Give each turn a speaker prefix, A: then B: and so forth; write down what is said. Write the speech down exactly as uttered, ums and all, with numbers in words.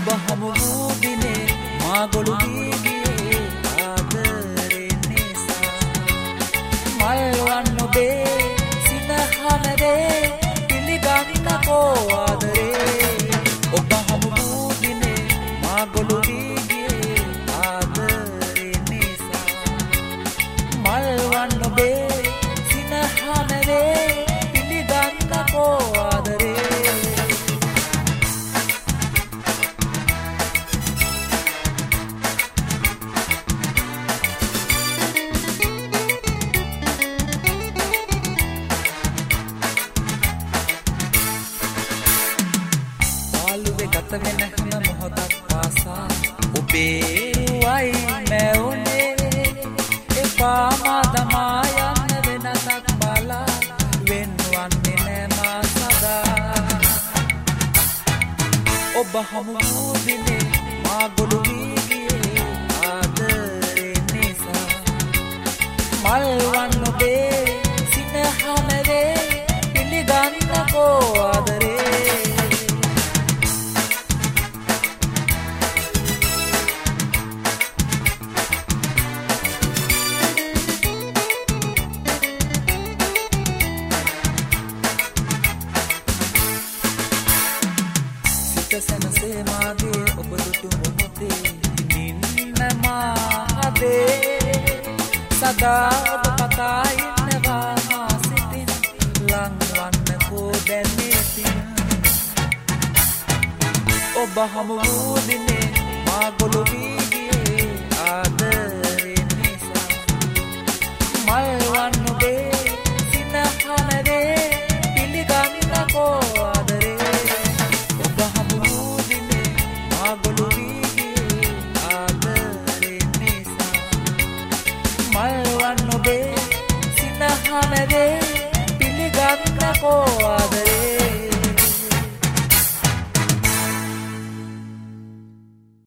A: ඔබ හමු වූ දිනේ මා ගොළු වී ගියේ ආදරේ නිසා මල්වන් ඔබේ සිනහනදේ පිළිගන්නකෝ ආදරේ ඔබ හමු වූ දිනේ මා ගොළු වී ගියේ ආදරේ නිසා මල්වන් ඔබේ සිනහනදේ පිළිගන්නකෝ ආදරේ ගත වෙන හැම මොහොතක් පාසා ඔබේ වයි මැවුනේ එපා මා දමා යන්න වෙනසක් බලා වෙන්වන්නේ නෑ මා සදා ඔබ හමු වූ දිනේ මා ගොළු වී ගියේ ආදරේ නිසා මල්වන් ඔබේ සිනහනදේ පිළිගන්නකෝ ආදරේ සැනසේ මාගේ ඔබ දුටු මොහොතේ නින්න මාදේ සදා ඔබ පතා ඉන්නවා මා සිතින් ලංවන්න කෝ දැනෙතින් ඔබ හමු වූ දිනේ මා ගොළු වී ගියේ ආදරේ නිසා මල්වන් ඔබේ සිනහනදේ පිළිගන්නකෝ ආදරේ මල්වන් ඔබේ සිනහනදේ පිළිගන්නකෝ